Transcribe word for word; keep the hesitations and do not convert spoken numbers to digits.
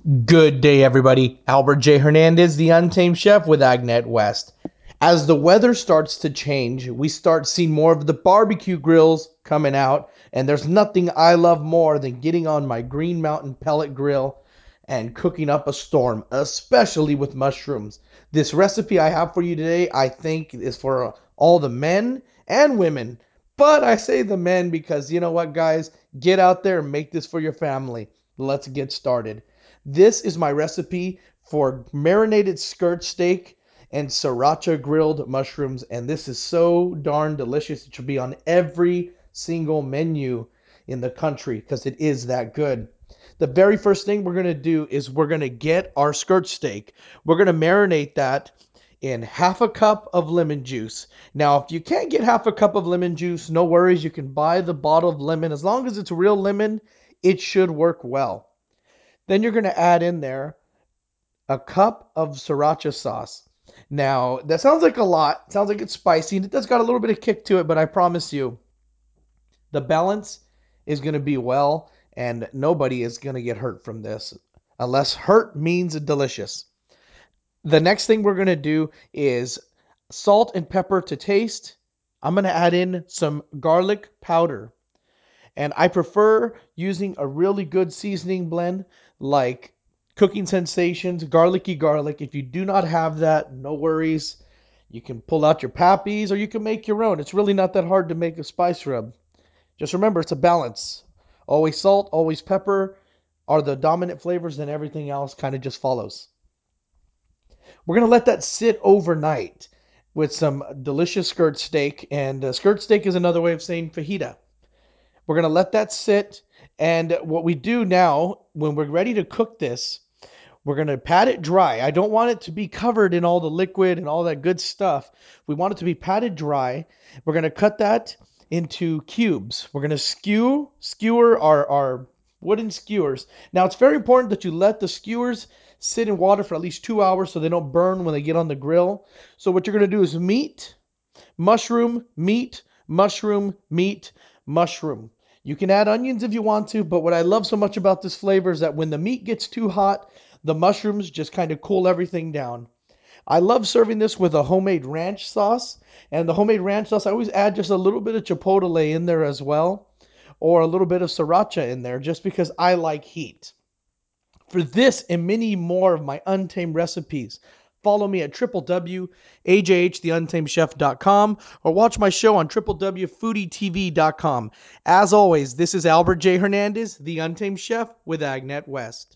Good day, everybody. Albert J. Hernandez, the Untamed Chef with Agnet West. As the weather starts to change, we start seeing more of the barbecue grills coming out, and there's nothing I love more than getting on my Green Mountain pellet grill and cooking up a storm, especially with mushrooms. This recipe I have for you today, I think, is for all the men and women. But I say the men because you know what, guys? Get out there and make this for your family. Let's get started. This is my recipe for marinated skirt steak and sriracha grilled mushrooms, and this is so darn delicious. It should be on every single menu in the country because it is that good. The very first thing we're going to do is we're going to get our skirt steak. We're going to marinate that in half a cup of lemon juice. Now, if you can't get half a cup of lemon juice, no worries. You can buy the bottle of lemon. As long as it's real lemon, it should work well. Then you're going to add in there a cup of sriracha sauce. Now, that sounds like a lot. Sounds like it's spicy, and it does got a little bit of kick to it, but I promise you, the balance is going to be well, and nobody is going to get hurt from this, unless hurt means delicious. The next thing we're going to do is salt and pepper to taste. I'm going to add in some garlic powder. And I prefer using a really good seasoning blend like Cooking Sensations, Garlicky Garlic. If you do not have that, no worries. You can pull out your Pappies or you can make your own. It's really not that hard to make a spice rub. Just remember, it's a balance. Always salt, always pepper are the dominant flavors, and everything else kind of just follows. We're going to let that sit overnight with some delicious skirt steak. And uh, skirt steak is another way of saying fajita. We're going to let that sit. And what we do now, when we're ready to cook this, we're going to pat it dry. I don't want it to be covered in all the liquid and all that good stuff. We want it to be patted dry. We're going to cut that into cubes. We're going to skew, skewer our, our wooden skewers. Now, it's very important that you let the skewers sit in water for at least two hours so they don't burn when they get on the grill. So what you're going to do is meat, mushroom, meat, mushroom, meat, mushroom. You can add onions if you want to, but what I love so much about this flavor is that when the meat gets too hot, the mushrooms just kind of cool everything down. I love serving this with a homemade ranch sauce. And the homemade ranch sauce, I always add just a little bit of chipotle in there as well, or a little bit of sriracha in there, just because I like heat. For this and many more of my Untamed recipes, follow me at w w w dot a j h the untamed chef dot com or watch my show on w w w dot foodie t v dot com. As always, this is Albert J. Hernandez, the Untamed Chef with Agnet West.